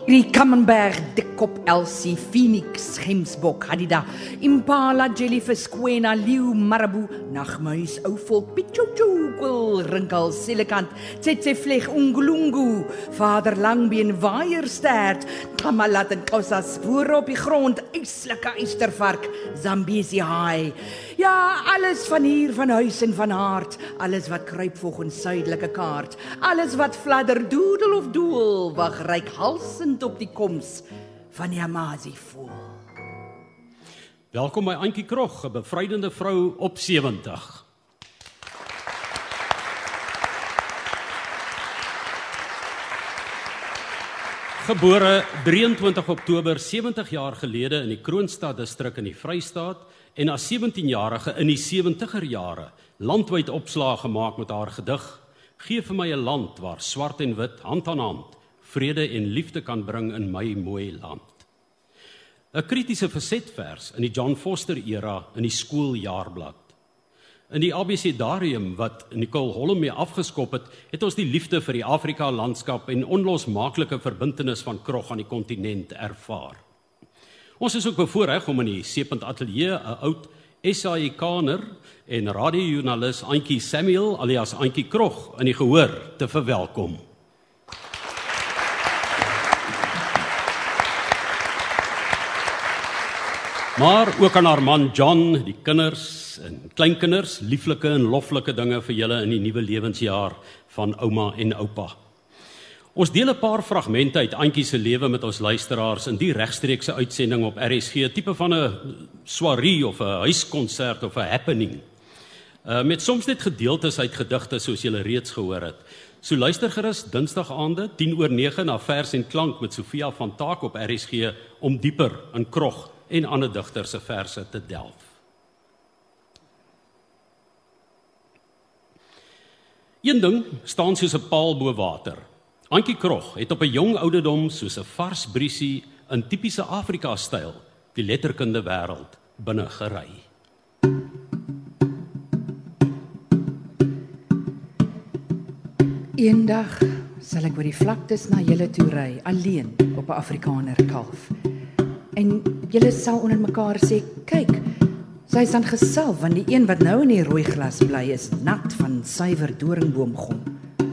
Die Camembert, Dikkop, Elsie, Phoenix, Gemsbok, Hadida, Impala, Jellyfish, Quena, Leeuw, Marabou, Nachtmuis, Ouvolk, Pichuchu, Kwil, Rinkel, Silikant, Tsetsevleg, Ungulungu, Vader Langbeen, Waaierstert, Tamalat en Kossa, Spoor op die grond, IJslike Eystervark, Zambesi Haai. Ja, alles van hier, van huis en van aard, alles wat kruip volgens suidelike kaart, alles wat fladder, doedel of doel, wag reikhalsend op die koms van die Amazie voel. Welkom by Antjie Krog, 'n bevrydende vrou op 70. Gebore 23 Oktober 70 jaar gelede in die Kroonstad distrik in die Vrystaat en as 17-jarige in die 70er jare landwyd opslae gemaak met haar gedig Gee vir my 'n land waar swart en wit hand aan hand vrede en liefde kan bring in my mooi land. 'n Kritiese versetvers in die John Foster era in die skooljaarblad. In die abecedarium wat Nicole Holm mee afgeskop het, het ons die liefde vir die Afrika-landskap en onlosmaaklike verbintenis van Krog aan die kontinent ervaar. Ons is ook bevoorreg om in die Seepunt Ateljee 'n oud SAIK-ner en radiojoernalis Antjie Samuel alias Antjie Krog in die gehoor te verwelkom. Maar ook aan haar man John, die kinders en kleinkinders, lieflike en loflike dinge vir julle in die nuwe lewensjaar van ouma en oupa. Ons deel 'n paar fragmente uit Antjie se lewe met ons luisteraars in die regstreekse uitsending op RSG, tipe van 'n soirée of 'n huiskonsert of 'n happening. Met soms net gedeeltes uit gedigte soos julle reeds gehoor het. So luister gerus Dinsdagaande 10:09 na Vers en Klank met Sofia van Taak op RSG om dieper in Krog en ander digters se verse te delf. Een ding staan soos 'n paal bo water. Antjie Krog het op 'n jong ouderdom soos 'n vars briesie in tipiese Afrika-styl die letterkunde wêreld binne gery. Eendag sal ek oor die vlaktes na julle toe ry, alleen op 'n Afrikaner kalf. En julle sal onder mekaar sê, kyk, sy is dan gesalf, want die een wat nou in die rooi glas bly is nat van suiwer doringboomgom.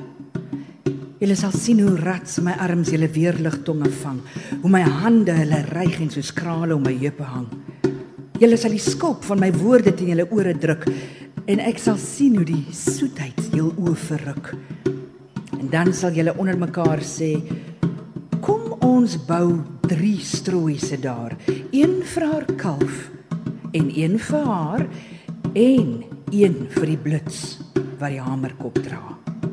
Julle sal sien hoe rats my arms julle weerligtonge vang, hoe my hande hulle ryg en soos krale om my heupe hang. Julle sal die skulp van my woorde teen julle ore druk, en ek sal sien hoe die soetheid jul oë verruk. En dan sal julle onder mekaar sê, kom ons bou 3 strooise daar, een vir haar kalf, en een vir haar, en een vir die blits wat die hamerkop dra.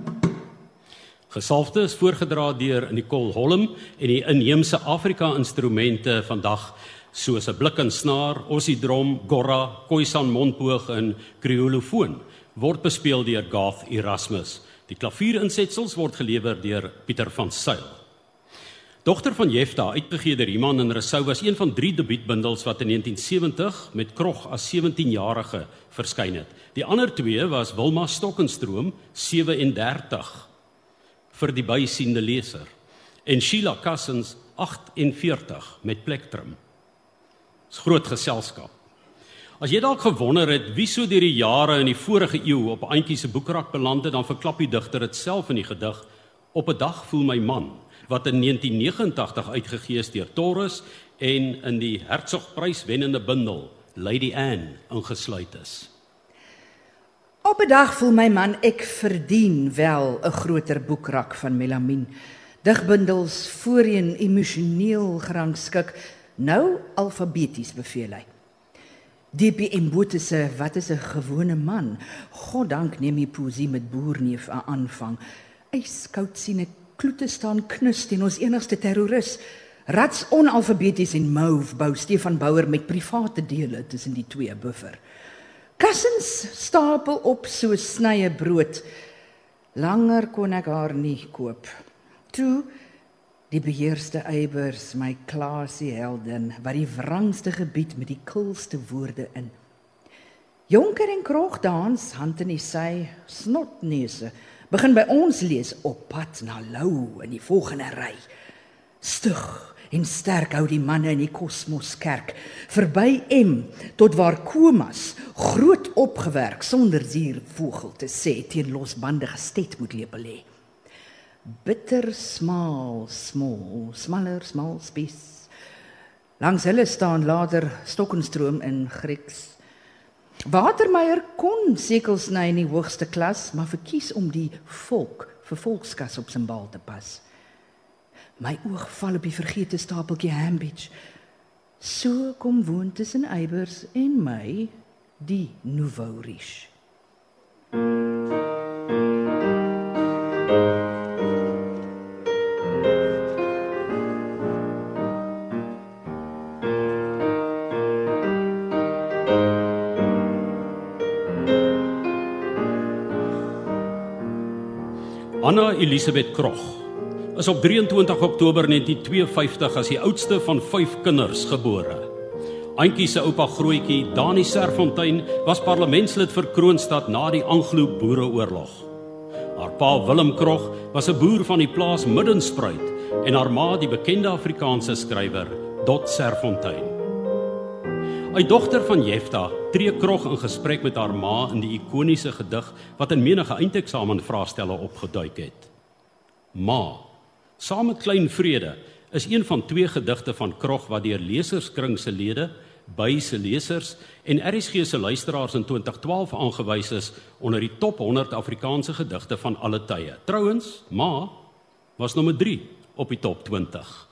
Gesalfde is voorgedra deur Nicole Holm en die inheemse Afrika-instrumente vandag, soos 'n blik en snaar, ossiedrom, gorra, khoisan mondboog en kriolofoon, word bespeel deur Garth Erasmus. Die klavierinsetsels word gelewer deur Pieter van Sail. Dogter van Jefta, uitgegee deur Iman en Rousseau, was een van 3 debuutbundels wat in 1970 met Krog as 17-jarige verskyn het. Die ander 2 was Wilma Stokkenstroom, 37, vir die bysiende leser, en Sheila Cousins, 48, met plektrum. Dis groot geselskap. As jy dalk gewonder het wie so deur die jare in die vorige eeu op Antjie se boekrak beland het, dan verklap die digter dit self in die gedig Op 'n dag voel my man, wat in 1989 uitgegee is deur Taurus en in die Hertzogprys wennende bundel Lady Anne ingesluit is. Op 'n dag voel my man, ek verdien wel 'n groter boekrak van melamien. Digbundels voorheen emosioneel gerangskik, nou alfabeties beveel hy. D.P. Mbote se Wat is 'n gewone man? Goddank neem die poesie met boerneef 'n aanvang. Yskoud sien ek kloete staan knus teen ons enigste terroris. Rats onalfabeties en mauve bou Stefan Bouwer met private dele tussen die 2 buffer. Kussens stapel op so snye brood. Langer kon ek haar nie koop. Toe die beheerste eibers, my klasie heldin, wat die wrangste gebied met die kulste woorde in. Jonker en Krog dans, hand in die sy, snotneuse, begin by ons lees op pad na Lou in die volgende ry. Stug en sterk hou die manne in die Kosmoskerk, verby M, tot waar Komas, groot opgewerk, sonder siervogel te sê, teen losbandige sted moet lepel hê. Bitter smal, smaller, smal spies. Langs hulle staan later Stokkenstroom in Grieks. Watermeyer kon sekelsny in die hoogste klas, maar verkies om die volk vir volkskas op sy bal te pas. My oog val op die vergete stapeltjie Hambidge. So kom woon tussen Eybers en my die Nouveau Riche. Anna Elisabeth Krog is op 23 Oktober 1952 as die oudste van 5 kinders gebore. Auntie se oupa grootjie, Dani Serfontein, was parlementslid vir Kroonstad na die Anglo-Boereoorlog. Haar pa Willem Krog was 'n boer van die plaas Middenspruit en haar ma die bekende Afrikaanse skrywer Dot Serfontein. 'n Dogter van Jefta tree Krog in gesprek met haar ma in die ikoniese gedig wat in menige eindeksamen vraestelle opgeduik het. Ma, saam met Klein Vrede, is een van 2 gedigte van Krog wat deur Leserskring se lede, by se lesers en RSG se luisteraars in 2012 aangewys is onder die top 100 Afrikaanse gedigte van alle tye. Trouwens, Ma was nommer 3 op die top 20.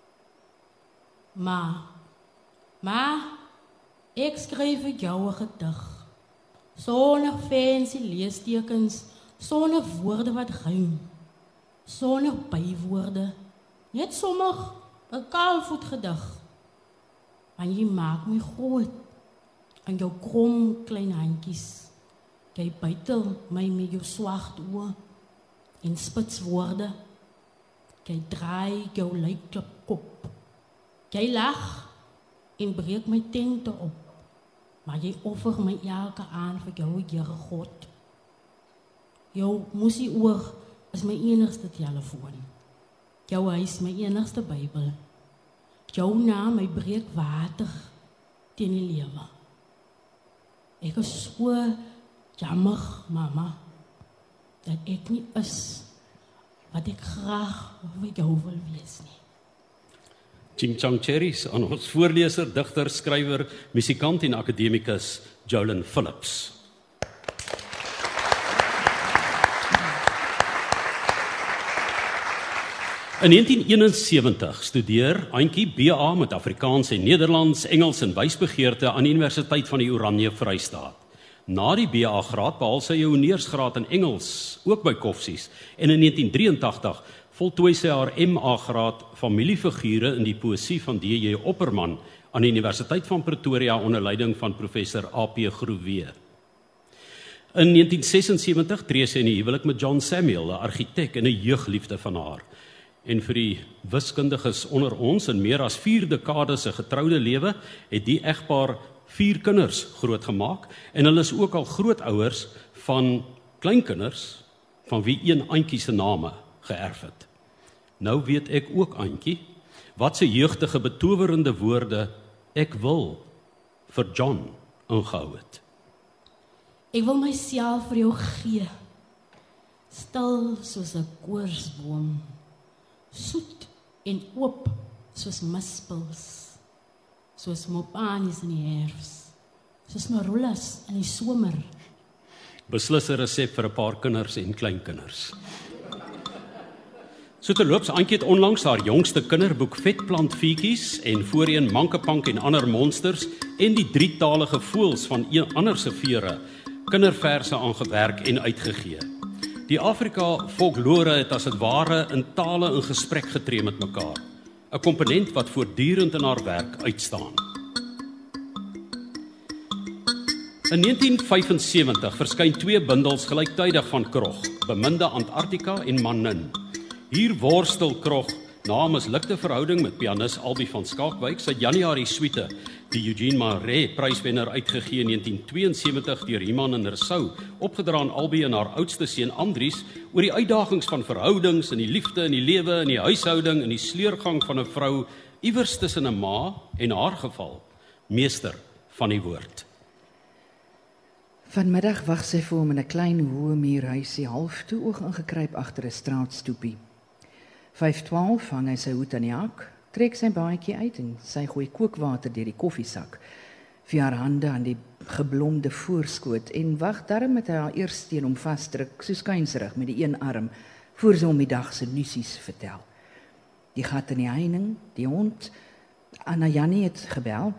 Ma, ek skryf vir jou 'n gedig. Sonder fancy leestekens, sonder woorde wat rym, sonder bywoorde, net sommer 'n kaalvoet gedig. Want jy maak my groot, en jou krom klein handjies, jy bytel my met jou swart oë, en spits woorde, jy draai jou lyklip kop, jy lag, en breek my tente op, maar jy offer my elke aan vir jou, Here God. Jou musie oor is my enigste telefoon. Jou huis my enigste Bybel. Jou naam my breekwater teen die lewe. Ek is so jammer, mama, dat ek nie is wat ek graag vir jou wil wees nie. Ching Chang Cherries aan ons voorleser, digter, skrywer, musikant en akademikus Jolyn Phillips. In 1971 studeer Auntie BA met Afrikaans en Nederlands, Engels en wysbegeerte aan die Universiteit van die Oranje Vrystaat. Na die BA graad behaal sy 'n honeursgraad in Engels, ook by Koffsies, en in 1983 voltooi sy haar MA graad familiefigure in die poësie van DJ Opperman aan die Universiteit van Pretoria onder leiding van professor AP Groewe. In 1976 tree sy in die huwelik met John Samuel, 'n argitek en 'n jeugliefde van haar. En vir die wiskundiges onder ons, in meer as 4 dekades se getroude lewe, het die egpaar 4 kinders grootgemaak, en hulle is ook al grootouers van kleinkinders, van wie een Auntie se name geërf het. Nou weet ek ook, Auntie, wat se jeugdige betowerende woorde ek wil vir John ingehou het. Ek wil myself vir jou gee, stil soos 'n koorsboom, soet en oop soos mispels, soos mopanies in die herfs, soos marullas in die somer. Beslis 'n resep vir 'n paar kinders en kleinkinders. So terloops, Auntie het onlangs haar jongste kinderboek Vetplantfietjies en voorheen Mankepank en ander monsters en die 3-talige voëls van ander se vere kinderverse aangewerk en uitgegee. Die Afrika folklore het as dit ware in tale in gesprek getree met mekaar, 'n komponent wat voortdurend in haar werk uitstaan. In 1975 verskyn 2 bundels gelyktydig van Krog, Beminde Antarktika en Manin. Hier worstel Krog na 'n mislukte verhouding met pianis Albie van Skalkwyk sy Januarie suite Die Eugene Marais pryswenner uitgegee in 1972 deur Iman en Rousseau, opgedra aan albei en haar oudste seun Andries, oor die uitdagings van verhoudings, in die liefde, in die lewe, in die huishouding, in die sleurgang van 'n vrou, iewers tussen 'n ma en haar geval, meester van die woord. Vanmiddag wag sy vir hom in 'n klein hoë muurhuisie, half toe oog ingekruip agter 'n straatstoepie. 5:12 hang hy sy hoed aan die hak, trek sy baadjie uit en sy gooi kookwater deur die koffiesak, vir haar hande aan die geblomde voorskoot en wag darm met haar eersteen om vasdruk, so skuinserig met die een arm, voor sy om die dag se nuusies vertel. Die gat in die heining, die hond, Anna Jannie het gebel.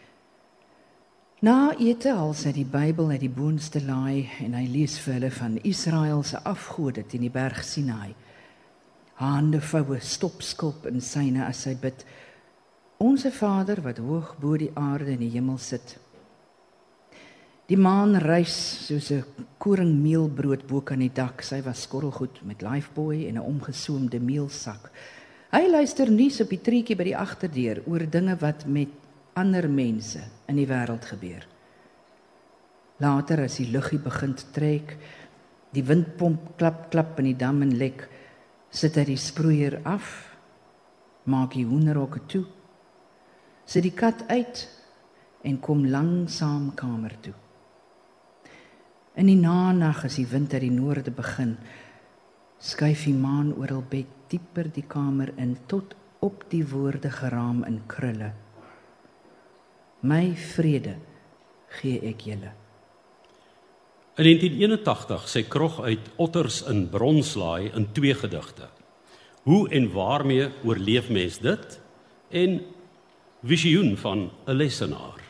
Na ete haal sy die Bybel uit die boonste laai en hy lees vir hulle van Israel se afgode teen die berg Sinai. Hande voue stopskulp in syne as sy bid, Onse Vader wat hoog bo die aarde in die hemel sit. Die maan rys soos 'n koringmeelbrood bo kan die dak, sy was skorrelgoed met lifeboy en 'n omgesoomde meelsak. Hy luister nuus op die treetjie by die agterdeur oor dinge wat met ander mense in die wêreld gebeur. Later as die luggie begin trek, die windpomp klap in die dam en lek, sit hy die sproeier af, maak die hoenderhokke toe, sit die kat uit en kom langsaam kamer toe. In die nanag as die wind uit die noorde begin, skuif die maan oor hul bed dieper die kamer in, tot op die woorde geraam in krulle. My vrede gee ek julle. In 1981 sy krog uit Otters in Bronslaai in 2 gedigte. Hoe en waarmee oorleef mens dit? En Visioen van 'n lesenaar.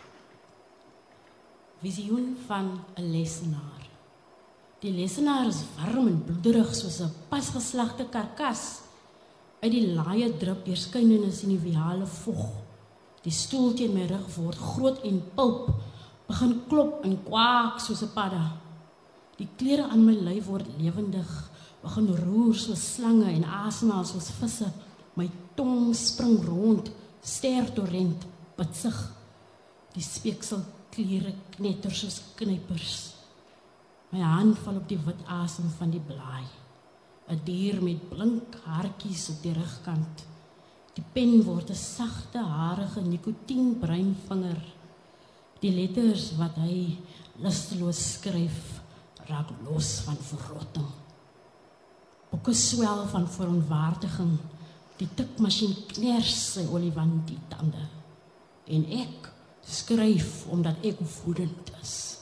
Visioen van 'n lesenaar. Die lesenaar is warm en bloederig soos 'n pasgeslagte karkas. Uit die laaie drup deurskynendes in die viale vog. Die stoel teen my rug word groot en pulp, begin klop en kwaak soos 'n padda. Die klere aan my lyf word lewendig, begin roer soos slange en asemhaal soos visse. My tong spring rond, stertorrent, pitsig. Die speeksel klere knetter soos knypers. My hand val op die wit asem van die blaai. 'n dier met blink haartjies op die rugkant. Die pen word 'n sagte, harige nikotienbruin vinger. Die letters wat hy lusteloos skryf, raak los van verrotting. Boeke swel van verontwaardiging. Die tikmasjien kners sy olifantiettande. En ek skryf omdat ek woedend is.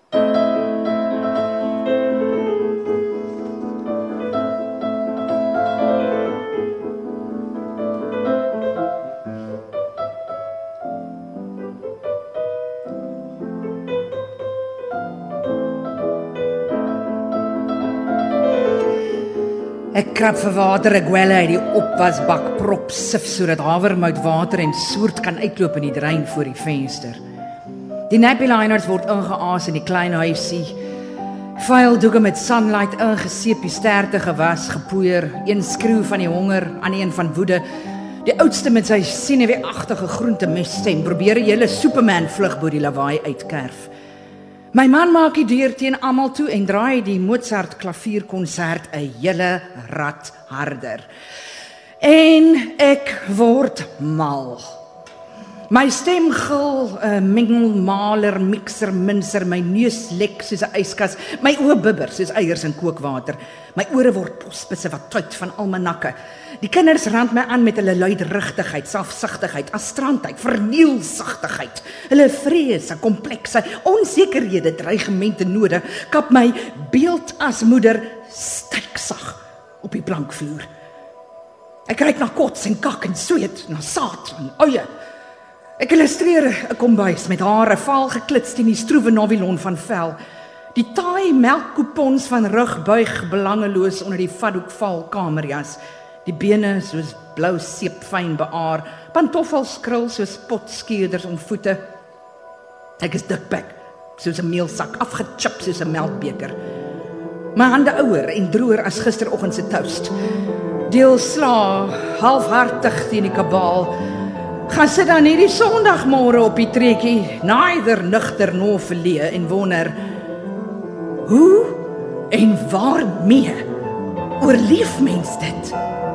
Ek krap vir water, ek gwelle uit die opwasbak prop sif sodat havermout water en soort kan uitloop in die drein voor die venster. Die nappy liners word ingeaas in die klein huisie. Vuildoeke met sunlight ingeseep, die sterte gewas, gepoeier, een skreeu van die honger, ander een van woede. Die oudste met sy senuweeagtige groentemesstem probeer 'n hele Superman vlug bo die lawaai uitkerf. My man maak die deur teen almal toe en draai die Mozart klavierkonsert 'n hele rad harder. En ek word mal. My stem gil, 'n mengelmaler, mixer, minser, my neus lek soos 'n yskas, my oë bibber soos eiers in kookwater. My ore word posbusse wat tuit van almanakke. Die kinders rand my aan met hulle luidrigtigheid, selfsugtigheid, astrantheid, vernielsigtigheid. Hulle vrese, komplekse, onsekerhede, dreigemente node, kap my beeld as moeder styksag op die plankvloer. Ek kyk na kots en kak en sweet, na saad en uie. Ek illustreer 'n kombuis met hare vaal geklits teen die stroewe navilon van vel. Die taai melkkoepons van rugbuig belangeloos onder die vaddoek val kamerjas. Die bene soos blou seep fyn beaar, pantoffels krul soos potskeerders om voete. Ek is dikbek, soos 'n meelsak, afgechip soos 'n melkbeker. My hande ouer en droër as gisteroggend se toast. Deel sla, halfhartig teen die kabaal. Gaan sit dan hierdie Sondagmôre op die trekkie, naaider nugter no verleë en wonder, hoe en waarmee oorleef mens dit?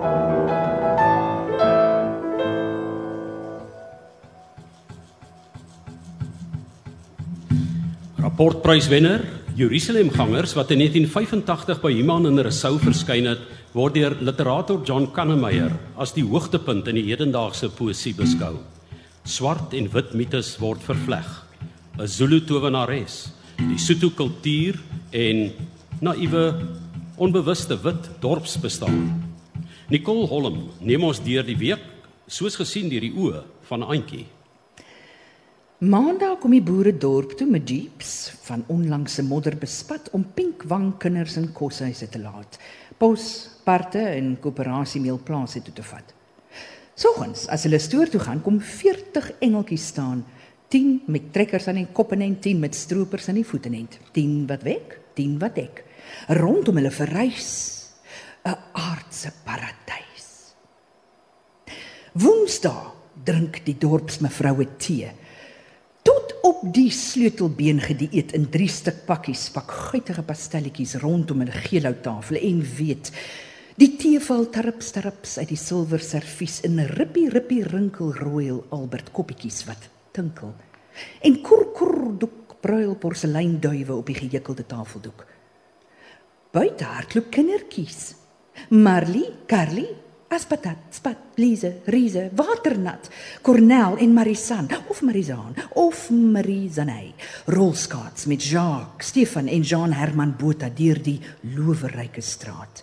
Rapportpryswenner, Jerusalemgangers wat in 1985 by Human in Rousseau verskyn het, word deur literator John Kannemeyer as die hoogtepunt in die hedendaagse poësie beskou. Swart en wit mites word vervleg. 'n Zulu towenares, die Sotho kultuur en naïewe, onbewuste wit dorpsbestaan. Nicole Holm neem ons deur die week, soos gesien deur die oë van Auntie. Maandag kom die boere dorp toe met jeeps van onlangse modder bespat om pinkwang kinders in koshuise te laat, pos, parte en koöperatiemeelplase toe te vat. Soggens, as hulle stoor toe gaan, kom 40 engeltjies staan, 10 met trekkers aan die koppen en 10 met stroopers aan die voetenend, 10 wat wek, 10 wat dek, rondom hulle verreis, 'n aardse paradys. Woensdae drink die dorpsmevroue tee, tot op die sleutelbeen gedieet in 3 stuk pakkies pakguitige pastelletjies rondom hulle geelhouttafel en weet, die tee val tarrips uit die silwer servies in 'n rippie rinkelrooi Albert koppietjies wat tinkel en koer doek bruil porseleinduiwe op die gejukkelde tafeldoek. Buite hardloop kindertjies, Marlie, Carly, Aspatat, Spat, Lise, Riese, Waternat, Cornel en Marisan, of Marizaan, of Marizaney, rolskaats met Jacques, Stefan en Jean Herman Botha deur die loweryke straat.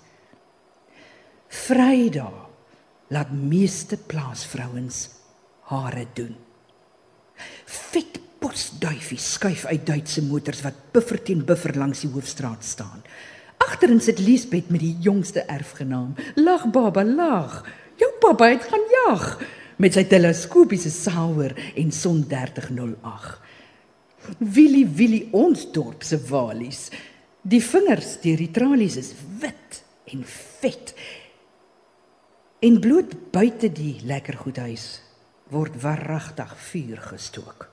Vrydag laat meeste plaasvrouens hare doen. Vet postduifies skuif uit Duitse motors wat buffer teen buffer langs die hoofstraat staan. Agterin sit Liesbeth met die jongste erfgenaam. Lag baba, lag. Jou papa het gaan jag met sy teleskopiese Sauer en Son 3008. Willie ons dorp se walies. Die vingers deur die tralies is wit en vet. En bloot buite die lekker goedhuis word waaragtig vuur gestook.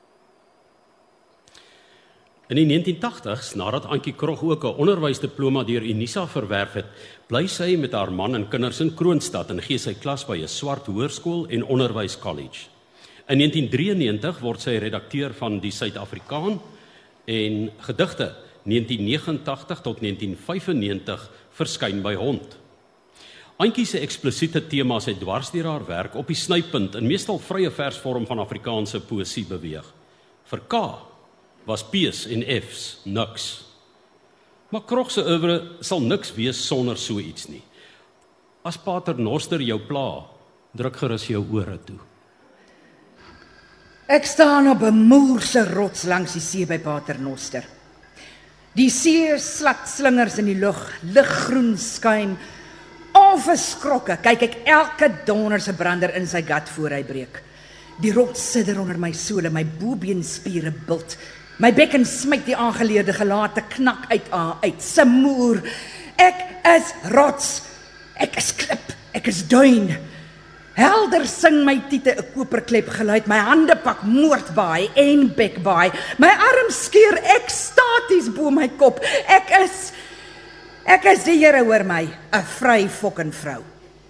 In die 1980s, nadat Auntie Krog ook 'n onderwysdiploma deur Unisa verwerf het, bly sy met haar man en kinders in Kroonstad en gee sy klas by 'n swart hoërskool en onderwyskollege. In 1993 word sy redakteur van die Suid-Afrikaan en gedigte 1989 tot 1995 verskyn by Hond. Auntie se eksplisiete temas het dwars deur haar werk op die snypunt in meestal vrye versvorm van Afrikaanse poësie beweeg. Vir K was P's en F's niks. Maar Krog se oeuvre sal niks wees sonder so iets nie. As Pater Noster jou pla, druk gerus jou ore toe. Ek staan op 'n moerse rots langs die see by Pater Noster. Die see slat slingers in die lug, liggroen skuim. Onverskrokke kyk ek elke donderse brander in sy gat voor hy breek. Die rots sidder onder my sole, my bobeenspiere bult. My bekken smyt die aangeleerde gelate knak uit. Semoer. Ek is rots. Ek is klip. Ek is duin. Helder sing my tiete 'n koperklep geluid. My hande pak moordbaai en bekbaai. My arm skeer ekstaties bo my kop. Ek is die Here hoor my, 'n vry fucking vrou.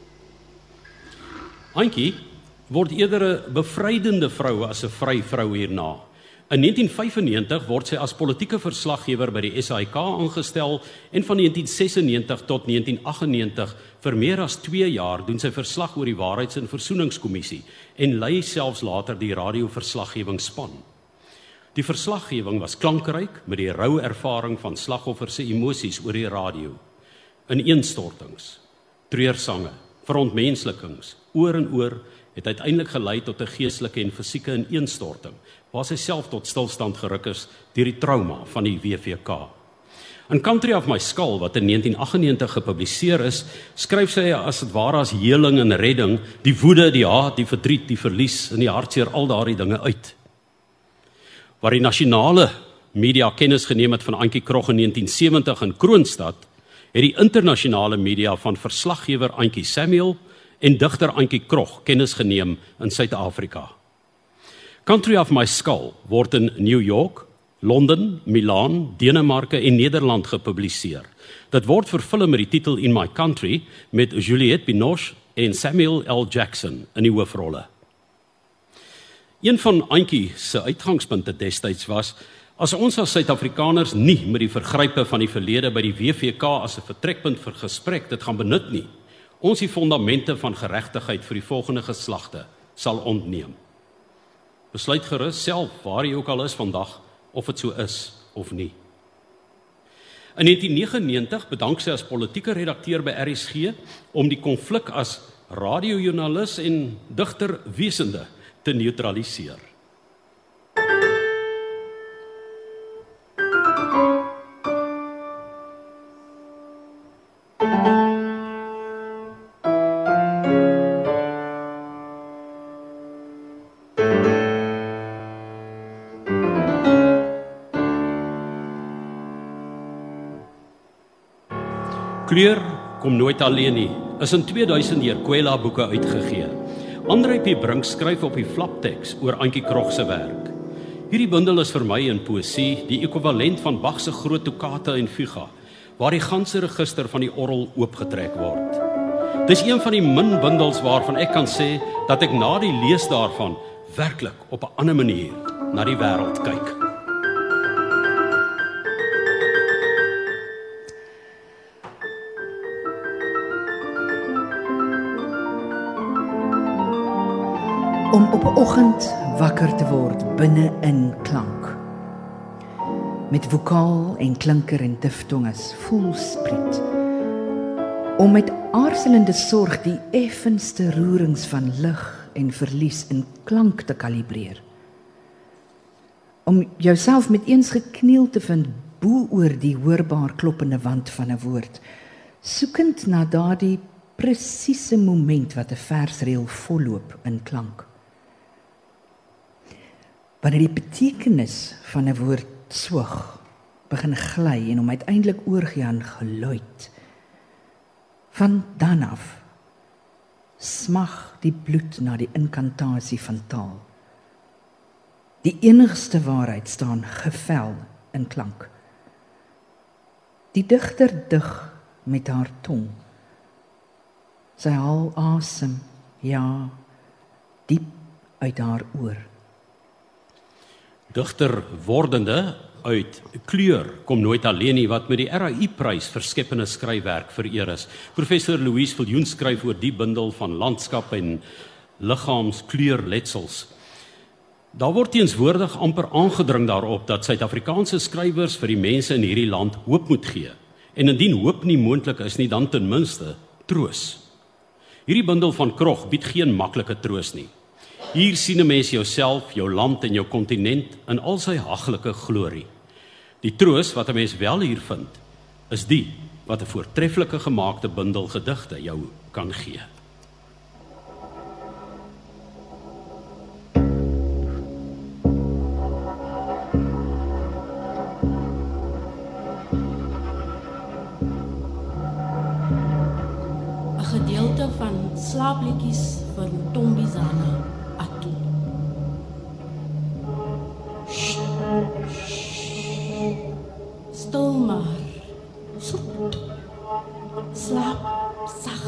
Auntie word eerder 'n bevrydende vrou as 'n vry vrou hierna. In 1995 word sy as politieke verslaggewer by die SAIK aangestel en van 1996 tot 1998 vir meer as 2 jaar doen sy verslag oor die Waarheids- en Versoeningskommissie en lei selfs later die radioverslaggewingsspan. Die verslaggewing was klankryk met die rou ervaring van slagoffers se emosies oor die radio. Ineenstortings, treursange, verontmenslikings, oor en oor het uiteindelik gelei tot 'n geestelike en fisieke ineenstorting, waar sy self tot stilstand geruk is deur die trauma van die WVK. In Country of My Skull, wat in 1998 gepubliseer is, skryf sy as het ware as heling en redding die woede, die haat, die verdriet, die verlies en die hartseer, al daardie dinge uit. Waar die nasionale media kennis geneem het van Auntie Krog in 1970 in Kroonstad, het die internasionale media van verslaggewer Auntie Samuel en digter Antjie Krog kennis geneem in Suid-Afrika. Country of My Skull word in New York, Londen, Milaan, Denemarke en Nederland gepubliseer. Dit word verfilm met die titel In My Country met Juliette Binoche en Samuel L. Jackson in die hoofrolle. Een van Antjie se uitgangspunte destyds was, as ons as Suid-Afrikaners nie met die vergrype van die verlede by die WVK as 'n vertrekpunt vir gesprek dit gaan benut nie, ons die fondamente van geregtigheid vir die volgende geslagte sal ontneem. Besluit gerus self waar jy ook al is vandag, of dit so is of nie. In 1999 bedank sy as politieke redakteur by RSG om die konflik as radiojoernalis en digter wesende te neutraliseer. Kleur kom nooit alleen nie, is in 2000 deur Kwela Boeke uitgegee. André P. Brink skryf op die flapteks oor Antjie Krog se werk. Hierdie bundel is vir my in poësie die ekwivalent van Bach se groot toccata en fuga, waar die ganse register van die orgel oopgetrek word. Dis een van die min bundels waarvan ek kan sê dat ek na die lees daarvan werklik op 'n ander manier na die wêreld kyk. Om op 'n oggend wakker te word binne in klank. Met vokaal en klinker en diftonges voelspriet. Om met aarzelende sorg die effenste roerings van lig en verlies in klank te kalibreer. Om jouself met eens gekniel te vind bo oor die hoorbaar kloppende wand van 'n woord, soekend na daardie presiese moment wat 'n versreël volloop in klank. Wanneer die betekenis van 'n woord swig, begin gly en hom uiteindelik oorgee aan geluid. Van dan af smag die bloed na die inkantasie van taal. Die enigste waarheid staan gevel in klank. Die digter dig met haar tong. Sy haal asem, ja, diep uit haar oor. Digter wordende uit Kleur kom nooit alleen nie, wat met die RAI-prys vir skepende skryfwerk vereer is. Professor Louise Viljoen skryf oor die bundel van landskap en liggaamskleurletsels. Daar word teenswoordig amper aangedring daarop dat Suid-Afrikaanse skrywers vir die mense in hierdie land hoop moet gee. En indien hoop nie moontlik is nie, dan ten minste troos. Hierdie bundel van Krog bied geen maklike troos nie. Hier sien 'n mens jouself, jou land en jou kontinent in al sy haglike glorie. Die troos wat 'n mens wel hier vind, is die wat 'n voortreffelike gemaakte bundel gedigte jou kan gee. Gedeelte van slaapliedjies van Tombizana Atu. Stil maar, soet, slaap sag,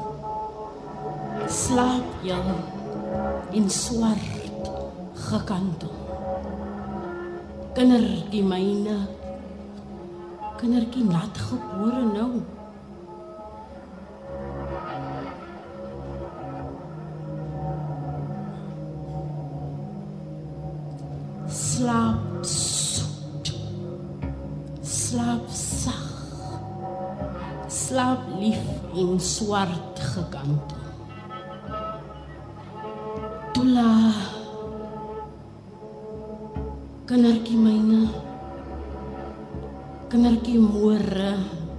slaap jy in swart gekantel. Kindertjie myne, kindertjie nat gebore nou. Slaap soet, slaap sag, slaap lief en swart gekantel. Tula, kindertjie myne, kindertjie môre,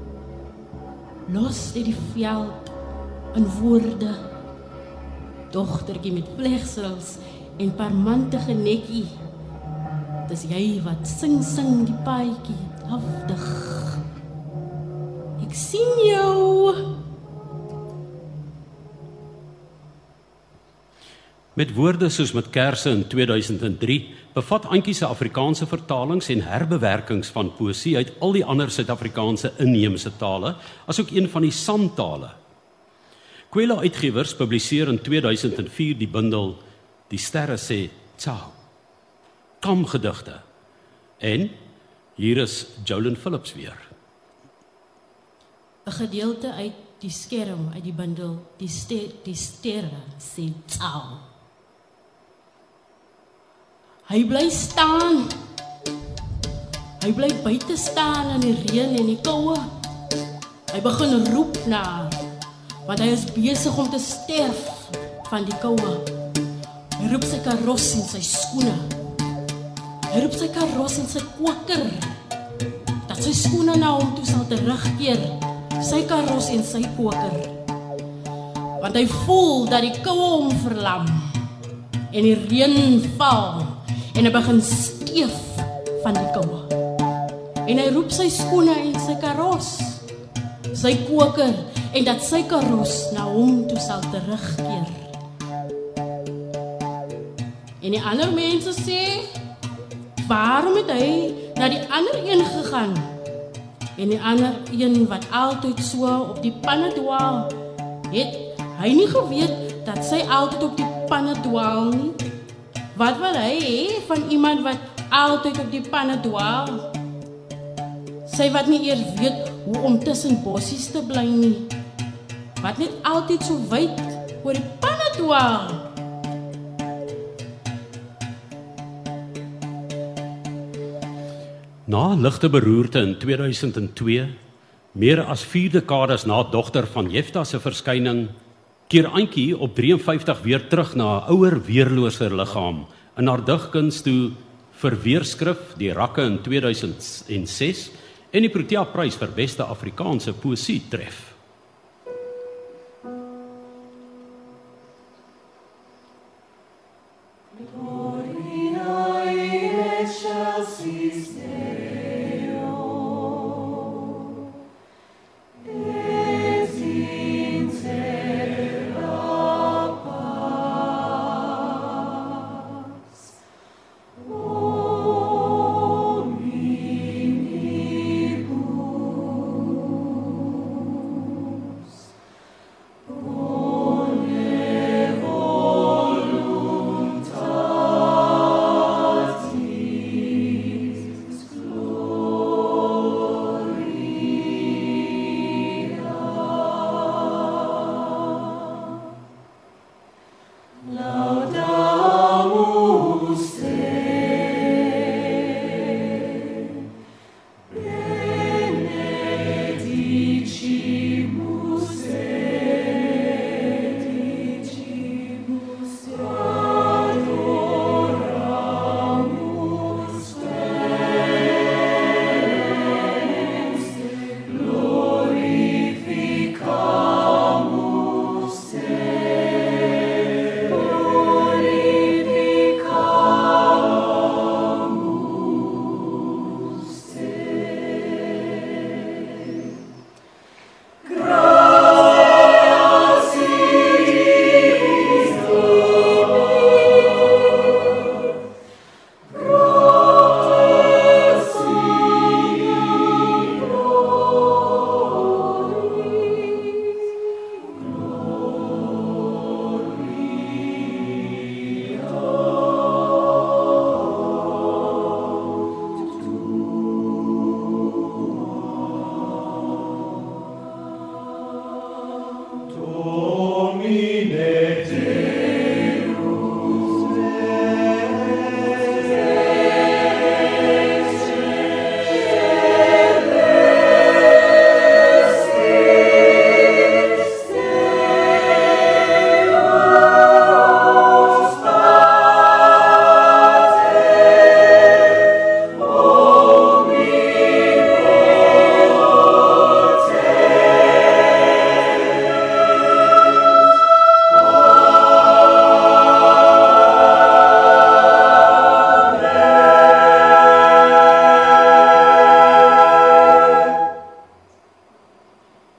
los uit die veld in woorde, dogtertjie met vlegsels en parmantige nekkie. Dis jy wat sing die paadjie afdig. Ek sien jou. Met woorde soos met kerse in 2003 bevat Antjie se Afrikaanse vertalings en herbewerkings van poësie uit al die ander Suid-Afrikaanse inheemse tale, asook een van die San-tale. Kwela Uitgewers publiseer in 2004 die bundel Die sterre sê Ciao, kamgedigte. En hier is Jolyn Phillips weer. 'n gedeelte uit die skerm uit die bundel Die sterre sê Ciao. Hy bly staan. Hy bly buite staan in die reën en die koue. Hy begin roep na haar, want hy is besig om te sterf van die koue. Hy roep sy karos en sy skoene. Hy roep sy karos en sy koker, dat sy skoene na hom toe sal terugkeer, sy karos en sy koker. Want hy voel dat die koue hom verlam, en die reën val, en hy begin steef van die koue. En hy roep sy skoene en sy karos, sy koker, en dat sy karos na hom toe sal terugkeer. En die ander mense sê, waarom het hy na die ander een gegaan? En die ander een wat altyd so op die panne dwaal, het hy nie geweet dat sy altyd op die panne dwaal nie? Wat wil hy hê van iemand wat altyd op die panne dwaal? Sy wat nie eers weet hoe om tussen bossies te bly nie, wat net altyd so wyd oor die panne dwaal. Na ligte beroerte in 2002, meer as 4 dekades na dogter van Jefta se verskyning, keer Antjie op 53 weer terug na 'n ouer weerloser liggaam in haar digkuns toe vir weerskrif die Rakke in 2006 en die Protea Prys vir beste Afrikaanse poësie tref.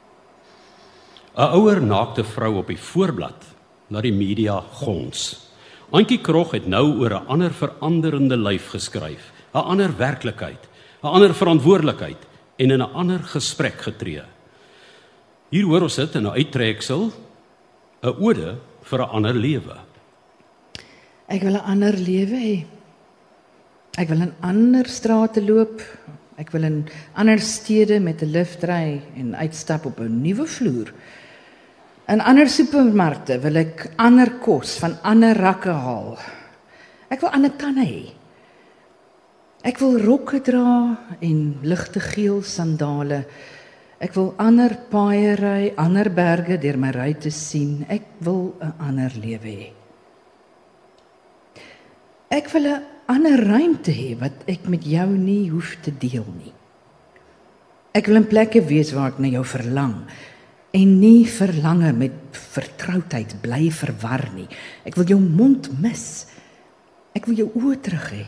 Ouer naakte vrou op die voorblad na die media gons. Antjie Krog het nou oor 'n ander veranderende lyf geskryf, 'n ander werklikheid, 'n ander verantwoordelikheid en in 'n ander gesprek getree. Hier hoor ons dit in 'n uittreksel, 'n ode vir 'n ander lewe. Ek wil 'n ander lewe hê. Ek wil in ander strate loop. Ek wil in ander stede met 'n lift ry en uitstap op 'n nuwe vloer. In ander supermarkte wil ek ander kos van ander rakke haal. Ek wil ander tande hê. Ek wil rokke dra en ligte geel sandale. Ek wil ander paaie ry, ander berge deur my ry te sien. Ek wil 'n ander lewe hê. Ek wil 'n ander ruimte hê wat ek met jou nie hoef te deel nie. Ek wil in plekke wees waar ek na jou verlang en nie verlange met vertroudheid bly verwar nie. Ek wil jou mond mis. Ek wil jou oë terug hê.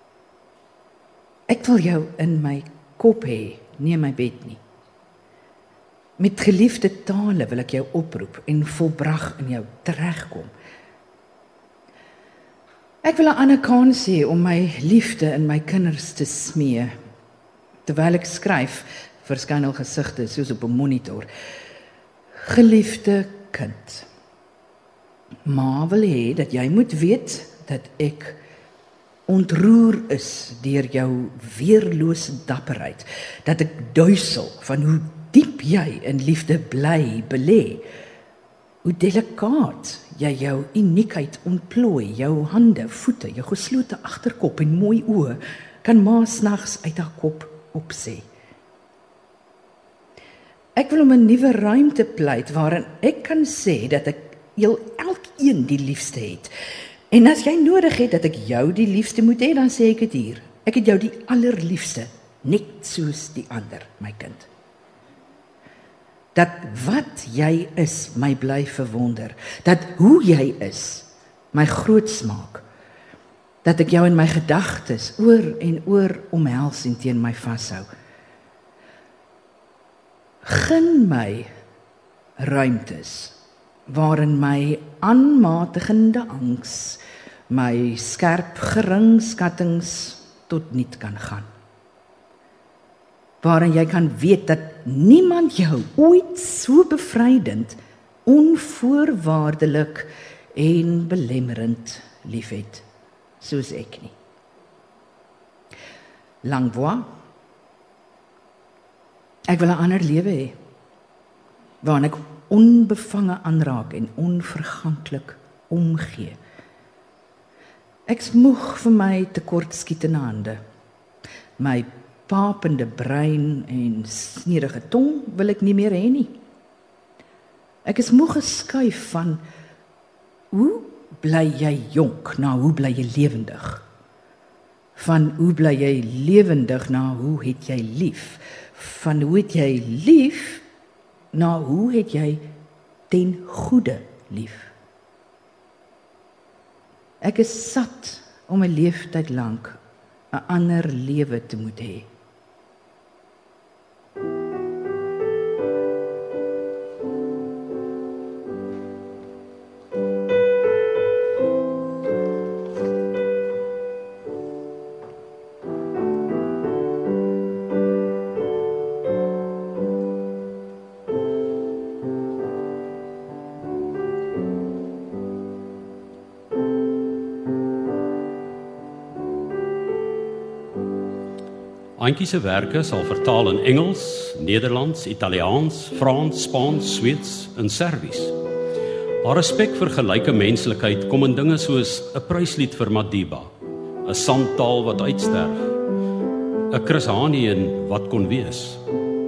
Ek wil jou in my kop hê, nie in my bed nie. Met geliefde tale wil ek jou oproep en volbrag in jou teregkom. Ek wil 'n ander kans hê om my liefde in my kinders te smee. Terwyl ek skryf, verskyn al gesigte soos op 'n monitor. Geliefde kind, ma wil hê dat jy moet weet dat ek ontroer is deur jou weerlose dapperheid, dat ek duisel van hoe diep jy in liefde bly belê, hoe delikaat jy jou uniekheid ontplooi, jou hande, voete, jou geslote agterkop en mooi oë, kan ma snags uit haar kop opsê. Ek wil om 'n nuwe ruimte pleit waarin ek kan sê dat ek elkeen die liefste het. En as jy nodig het dat ek jou die liefste moet hê, dan sê ek dit hier. Ek het jou die allerliefste, net soos die ander, my kind. Dat wat jy is, my bly verwonder. Dat hoe jy is, my groot smaak. Dat ek jou in my gedagtes oor en oor omhels en teen my vashou. Gun my ruimtes waarin my aanmatigende angs, my skerp geringskattings tot niet kan gaan. Waarin jy kan weet dat niemand jou ooit so bevrydend, onvoorwaardelik en belemmerend liefhet, soos ek nie. Langvois, ek wil 'n ander lewe hê, waarin ek onbevange aanraak en onverganklik omgee. Ek's moeg vir my tekortskietende hande. My papende brein en sneerige tong wil ek nie meer hê nie. Ek is moeg geskuif van hoe bly jy jonk na hoe bly jy lewendig? Van hoe bly jy lewendig na hoe het jy lief? Van hoe het jy lief na hoe het jy ten goeie lief? Ek is sat om 'n leeftyd lank 'n ander lewe te moet hê. Antjie se werke sal vertaal in Engels, Nederlands, Italiaans, Frans, Spaans, Sweeds en Serbies. Haar respek vir gelyke menslikheid kom in dinge soos 'n pryslied vir Madiba, 'n sandtaal wat uitsterf, 'n Chris Hani en wat kon wees.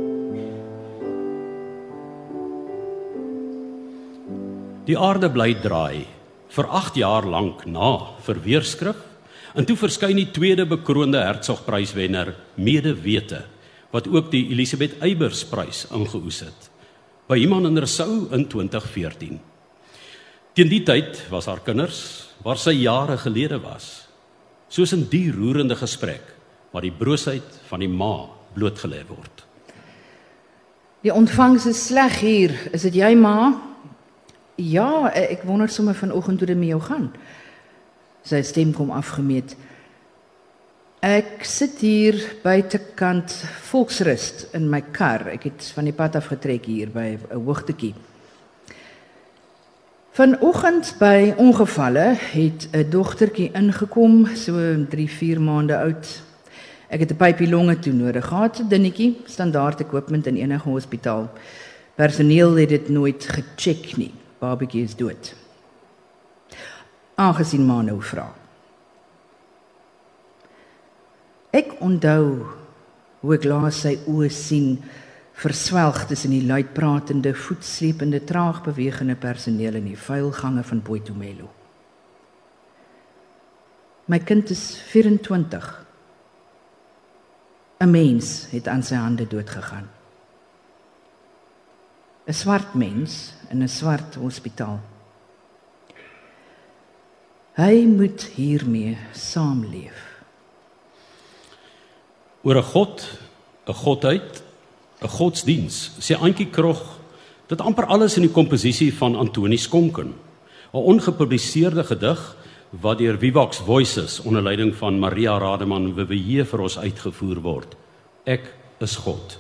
Die aarde bly draai vir 8 jaar lank na verweerskrif. En toe verskyn die tweede bekroonde Hertzogpryswenner Medewete, wat ook die Elisabeth Eybers prys ingeoes het, by iemand in Rousseau in 2014. Teen die tyd was haar kinders, waar sy jare gelede was, soos in die roerende gesprek, waar die broosheid van die ma blootgelê word. Die ontvangs is sleg hier, is dit jy ma? Ja, ek wonder sommer vanoggend hoe dit met jou gaan. Sy stem kom afgemeet. Ek sit hier buitekant Volksrust in my kar. Ek het van die pad afgetrek hier by 'n hoogtetjie. Vanoggend by ongevalle het 'n dogtertjie ingekom, so 3-4 maande oud. Ek het 'n pypie longe toe nodig gehad, 'n dinnetjie, standaard equipment in enige hospitaal. Personeel het dit nooit gecheck nie. Babatjie is dood. Aangesien ma nou vra. Ek onthou hoe ek laas sy oë sien, verswelg tussen die luidpratende, voetslepende, traag bewegende personeel in die vuil gange van Boitumelo. My kind is 24. 'n Mens het aan sy hande doodgegaan. 'n Swart mens in 'n swart hospitaal. Hy moet hiermee saamleef. Oor 'n God, 'n godheid, 'n godsdiens, sê Antjie Krog, dit amper alles in die komposisie van Antoni Skonken, 'n ongepubliseerde gedig wat deur Vivox Voices onder leiding van Maria Rademan Vivier vir ons uitgevoer word. Ek is God.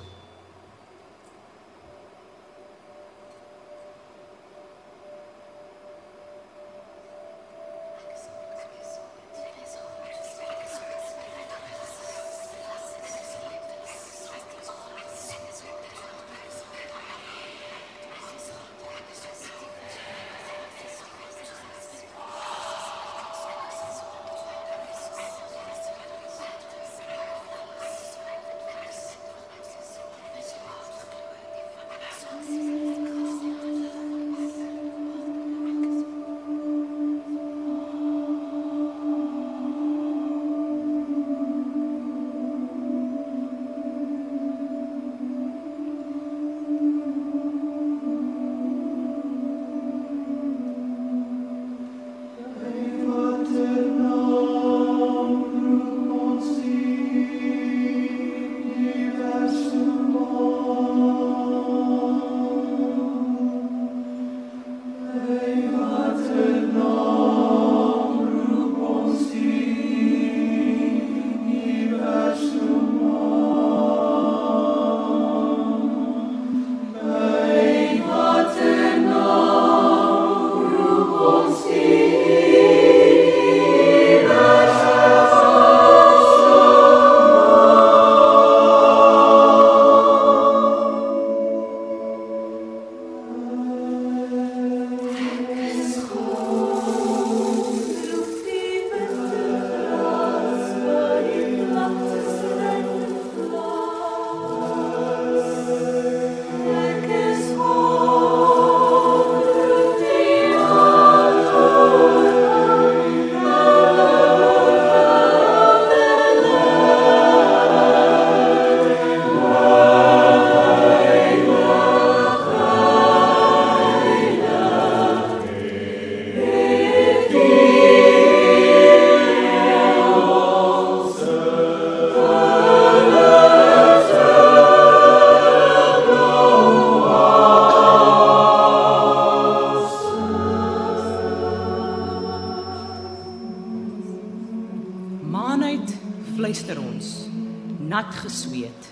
nat gesweet,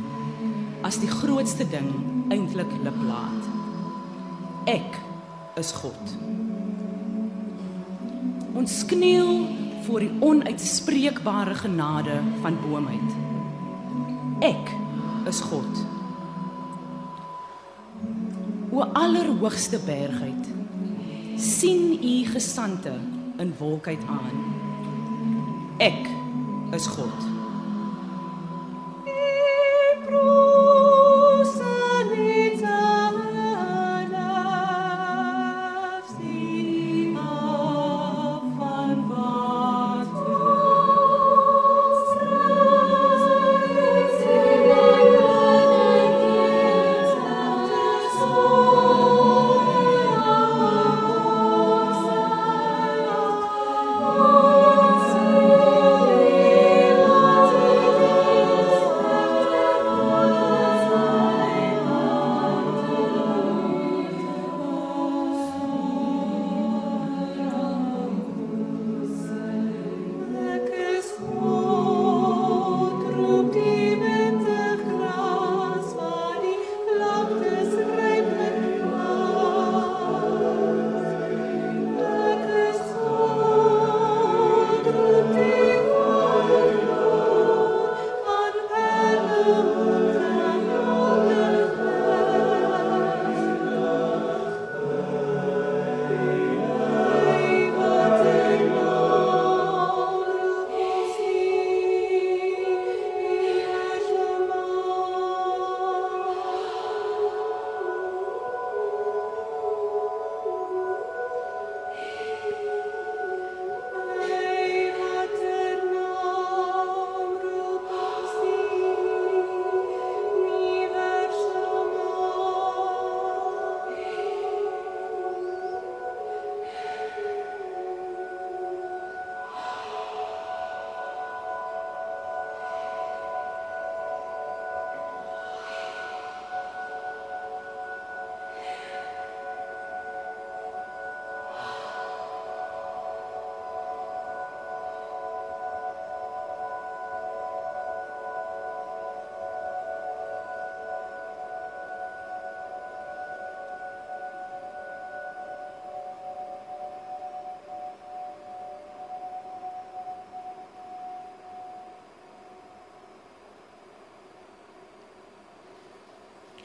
as die grootste ding eintlik liplaat. Ek is God. Ons kniel voor die onuitspreekbare genade van boomheid. Ek is God. O allerhoogste bergheid, sien u gesante in wolkheid aan. Ek is God.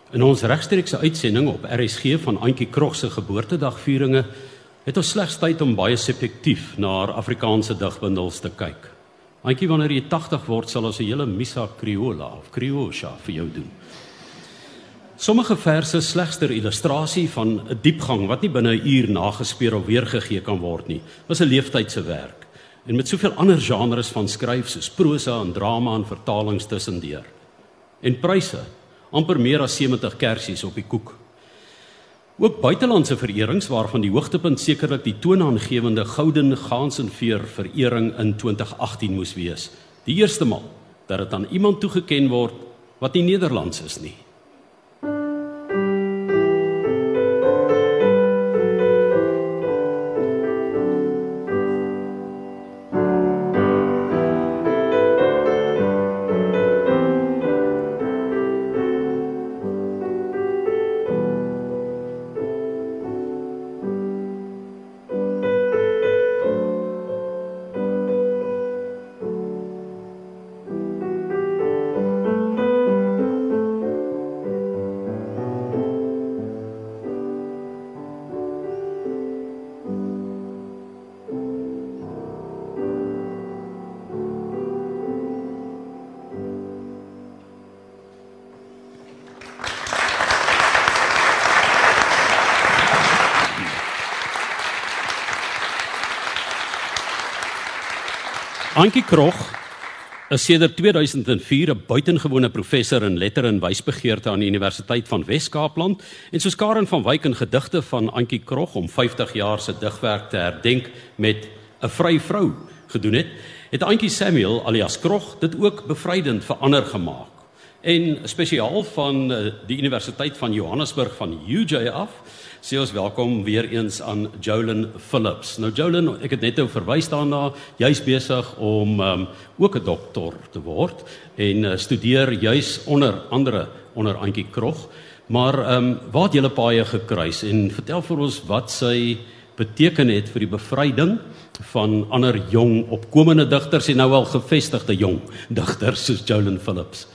In ons regstreekse uitsending op RSG van Antjie Krog se geboortedagvieringe het ons slegs tyd om baie subjektief na haar Afrikaanse digbundels te kyk. Antjie, wanneer jy 80 word, sal ons 'n hele Missa Criolla of Criosha vir jou doen. Sommige verse slegs ter illustrasie van 'n diepgang wat nie binne 'n uur nagespeur of weergegee kan word nie, was 'n leeftydse werk. En met soveel ander genres van skryf soos prosa en drama en vertalings tussendeur. En pryse, amper meer as 70 kersies op die koek. Ook buitelandse vererings waarvan die hoogtepunt sekerlik die toonaangewende Gouden Gansenveer verering in 2018 moes wees. Die eerste maal dat dit aan iemand toegeken word wat nie Nederlands is nie. Antjie Krog is sedert 2004 'n buitengewone professor in letter en wysbegeerte aan die Universiteit van Wes-Kaapland en soos Karen van Wyk in gedigte van Antjie Krog om 50 jaar se digwerk te herdenk met 'n vry vrou gedoen het Antjie Samuel alias Krog dit ook bevrydend vir ander gemaak. En spesiaal van die Universiteit van Johannesburg van UJ af, sê ons welkom weer eens aan Jolyn Phillips. Nou Jolyn, ek het net nou verwys daarna, jy's besig om ook 'n dokter te word en studeer juis onder andere onder Antjie Krog. Maar waar het julle paaie gekruis en vertel vir ons wat sy beteken het vir die bevryding van ander jong opkomende digters en nou al gevestigde jong digters soos Jolyn Phillips.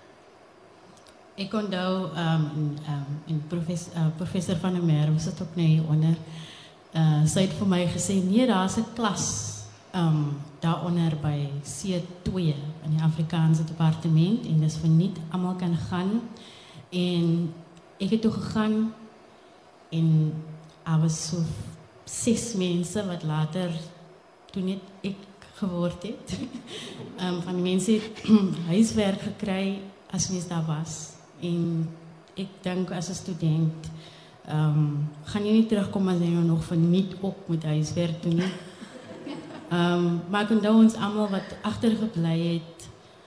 Ek onthou en professor van der Merwe sit ook nie onder. Sy het vir my gesê nee, daar's 'n klas daaronder by C2 in die Afrikaanse departement en dis verniet almal kan gaan en ek het toe gegaan en daar was so 6 mense wat later toe net ek geword het. Van die mense het huiswerk gekry as mens daar was. En ek dink as 'n student gaan jy nie terugkom as jy nog verniet op met huiswerk doen nie. Maar ek onthou ons almal wat agtergebly het,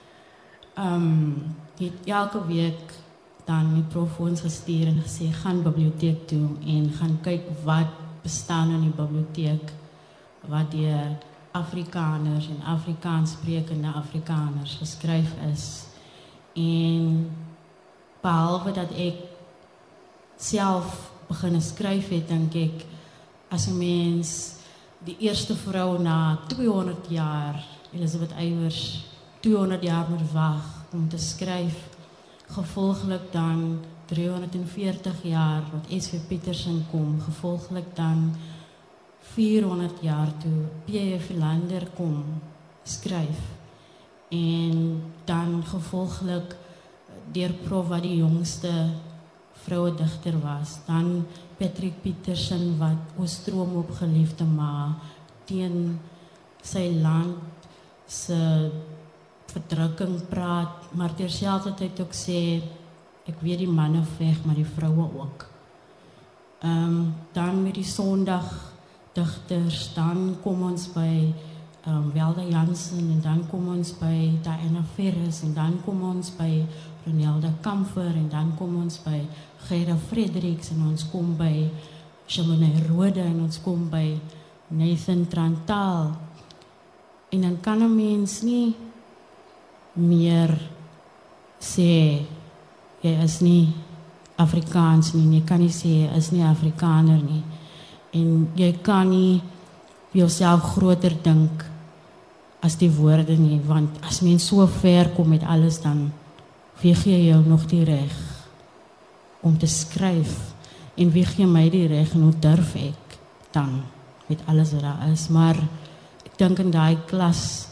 het elke week dan die prof ons gestuur en gesê gaan biblioteek toe en gaan kyk wat bestaan in die biblioteek, wat deur Afrikaners en Afrikaans sprekende Afrikaners geskryf is. En behalwe dat ek self begin skryf het, dink ek, as 'n mens die eerste vrou na 200 jaar, Elizabeth Eywers, 200 jaar moet wag om te skryf, gevolglik dan 340 jaar wat S.V. Petersen kom, gevolglik dan 400 jaar toe P.J. Philander kom skryf, en dan gevolglik deur Prof wat die jongste vroue digter was, dan Patrick Petersen wat Ooststroom op geliefde ma teen sy land se verdrukking praat, maar terselfdertyd ook sê ek weet die manne veg, maar die vroue ook. Dan met die Sondag digters, dan kom ons by Welda Jansen, en dan kom ons by Diana Ferris, en dan kom ons by Ronelda Kamfer, en dan kom ons by Gerda Fredericks, en ons kom by Chamonix Rode, en ons kom by Nathan Trantaal. En dan kan 'n mens nie meer sê jy is nie Afrikaans nie, jy kan nie sê jy is nie Afrikaner nie, en jy kan nie jouself groter dink as die woorde nie, want as mens so ver kom met alles, dan weeg jy jou nog die reg om te skryf en wie gee my die reg en hoe durf ek dan met alles wat daar is, maar ek dink in daai klas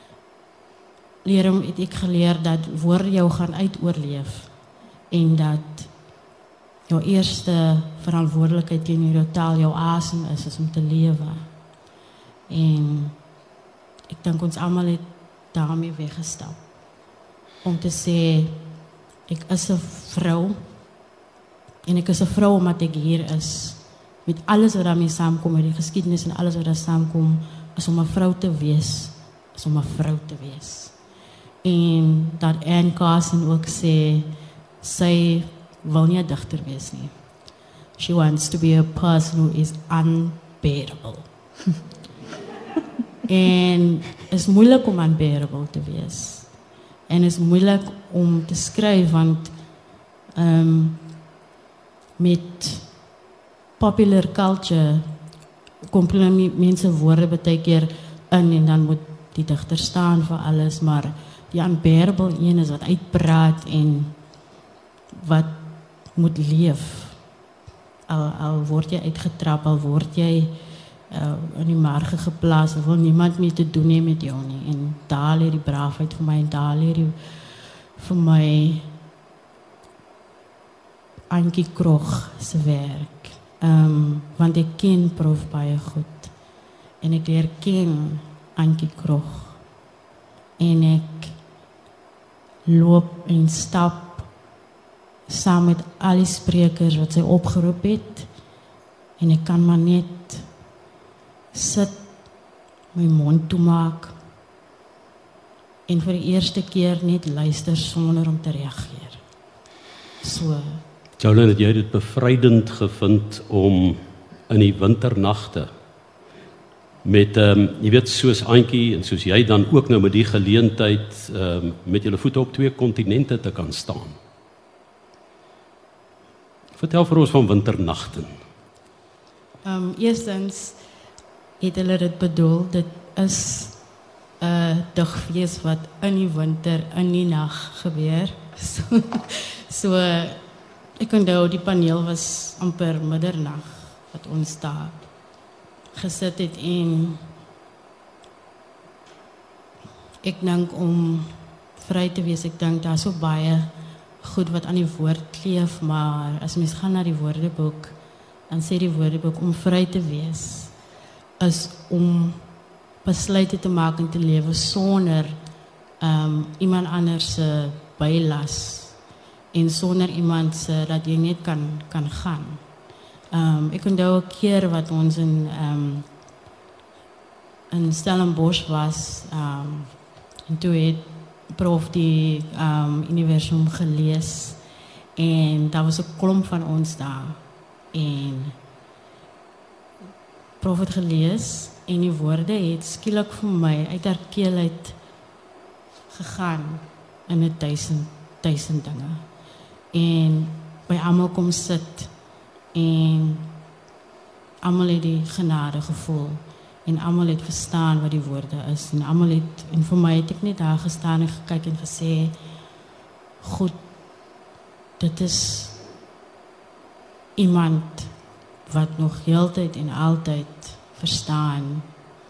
het ek geleer dat woorde jou gaan uitoorleef en dat jou eerste verantwoordelikheid teenoor jou taal jou asem is om te lewe. En ek dink ons almal het daarmee weggestap om te sê ek is 'n vrou en ek is 'n vrou omdat ek hier is met alles wat daarmee saamkom, met die geskiedenis en alles wat daar saamkom, is om 'n vrou te wees, is om 'n vrou te wees. En dat Anne Carson ook sê, sy wil nie 'n digter wees nie. She wants to be a person who is unbearable. En is moeilik om unbearable te wees. En is moeilik om te skryf, want met popular culture kom mense woorde baie keer in en dan moet die digter staan vir alles, maar die unbearable een is wat uitpraat en wat moet leef. Al word jy uitgetrap, al word jy in die marge geplaas, wil niemand meer te doen hê met jou nie. En daar lê die braafheid vir my, en daar lê vir my Antjie Krog se werk. Want ek ken Prof baie goed. En ek leer ken Antjie Krog. En ek loop en stap saam met al die sprekers wat sy opgeroep het. En ek kan maar net sit, my mond toemaak en vir die eerste keer net luister sonder om te reageer. So. Jolien, het jy dit bevrydend gevind om in die winternagte met, jy weet, soos Antjie en soos jy dan ook nou met die geleentheid met julle voete op 2 kontinente te kan staan? Vertel vir ons van winternagte. Eerstens het hulle dit bedoel, dit is 'n digfees wat in die winter, in die nag gebeur. So ek onthou die paneel was amper middernag wat ons daar gesit het en ek dink om vry te wees, ek dink daar is so baie goed wat aan die woord kleef, maar as mens gaan na die woordeboek, dan sê die woordeboek om vry te wees is om besluite te maak en te lewe sonder iemand anders se bylas en sonder iemand se dat jy net kan gaan. Ek onthou 'n keer wat ons in Stellenbosch was en toe het Prof die universum gelees en daar was 'n klomp van ons daar en Prof het gelees en die woorde het skielik vir my uit haar keel uit gegaan in 'n duisend dinge. En by almal kom sit en almal het die genade gevoel en almal het verstaan wat die woorde is en almal het, en vir my het ek net daar gestaan en gekyk en gesê, goed, dit is iemand wat nog heeltyd en altyd verstaan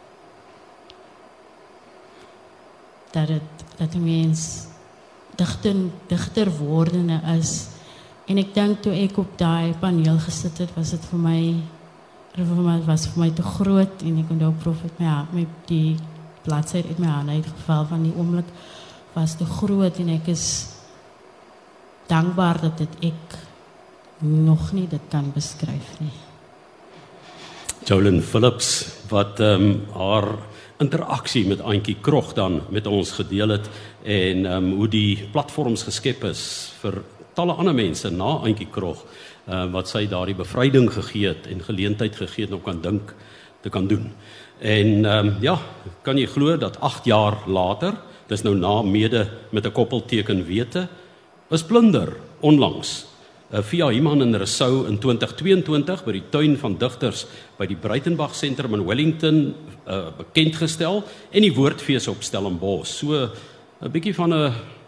dat 'n mens digter wordende is. En ek dink toe ek op daai paneel gesit het, was dit vir my te groot en ek onthou Prof het my die bladsy uit my hande uitgeval van die oomblik was te groot en ek is dankbaar dat ek nog nie dit kan beskryf nie. Jolien Phillips, wat haar interaksie met Antjie Krog dan met ons gedeel het en hoe die platforms geskep is vir talle ander mense na Antjie Krog, wat sy daardie bevryding gegee het en geleentheid gegee het om kan dink te kan doen. En ja, kan jy glo dat 8 jaar later, dis nou na mede met 'n koppelteken wete, is Plunder onlangs via Iman en Rousseau in 2022 by die Tuin van Digters by die Breitenberg Sentrum in Wellington bekendgestel en die Woordfees op Stellenbosch. So 'n bietjie van 'n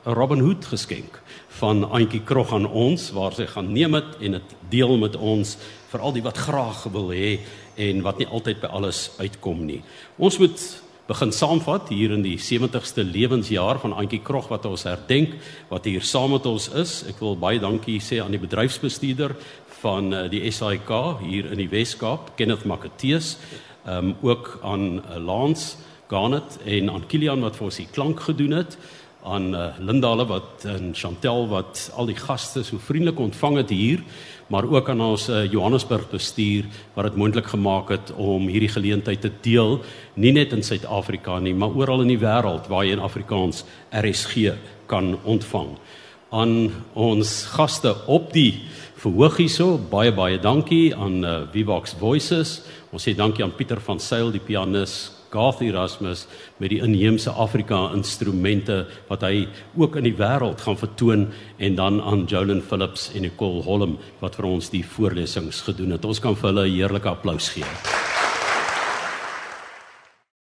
'n Robin Hood geskenk van Auntie Krog aan ons, waar sy gaan neem het en dit deel met ons, vir al die wat graag wil hê en wat nie altyd by alles uitkom nie. Ons moet begin saamvat hier in die 70ste lewensjaar van Auntie Krog wat ons herdenk, wat hier saam met ons is. Ek wil baie dankie sê aan die bedryfsbestuurder van die SAIK hier in die Wes-Kaap, Kenneth Makateus, ook aan Lance Garnet en aan Kilian wat vir ons die klank gedoen het, aan Lindale en Chantel wat al die gaste so vriendelik ontvang het hier, maar ook aan ons Johannesburg bestuur wat dit moontlik gemaak het om hierdie geleentheid te deel, nie net in Suid-Afrika nie, maar oral in die wêreld waar jy in Afrikaans RSG kan ontvang. Aan ons gaste op die verhoog hierso, baie dankie aan Vivox Voices. Ons sê dankie aan Pieter van Sail, die pianis, Garth Erasmus met die inheemse Afrika instrumente wat hy ook in die wêreld gaan vertoon, en dan aan Jolyn Phillips en Nicole Holm wat vir ons die voorlesings gedoen het. Ons kan vir hulle 'n heerlike applaus gee.